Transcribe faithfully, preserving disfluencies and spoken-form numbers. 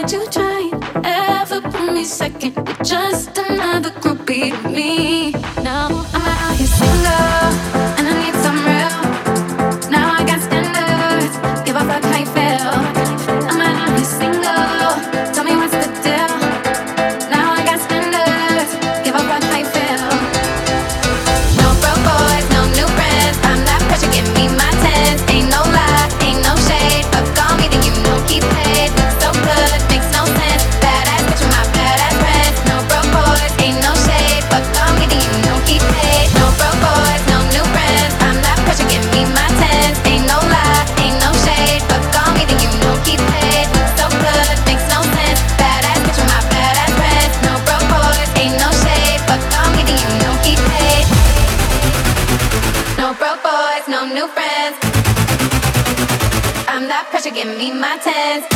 you try ever put me second. You're just another groupie to me. Now I'm out here single, and I need some real. Now I got standards, give a fuck how you feel. I'm out here single, tell me what's the deal. Now I got standards, give a fuck how you feel. No broke boys, no new friends. I'm that pressure, give me my tens. Ain't no lie, ain't no shade. Fuck on me, then you know keep paid. So good, makes no sense. Badass bitch with my badass friends. No broke boys, ain't no shade. Fuck on me, then you know keep paid. No broke boys, no new friends. I'm that pressure, give me my tens. Ain't no lie, ain't no shade. Fuck on me, then you know keep paid. So good, makes no sense. Badass bitch with my badass friends. No broke boys, ain't no shade. Fuck on me, then you know keep paid. No broke boys, no new friends. I'm that pressure, give me my tens.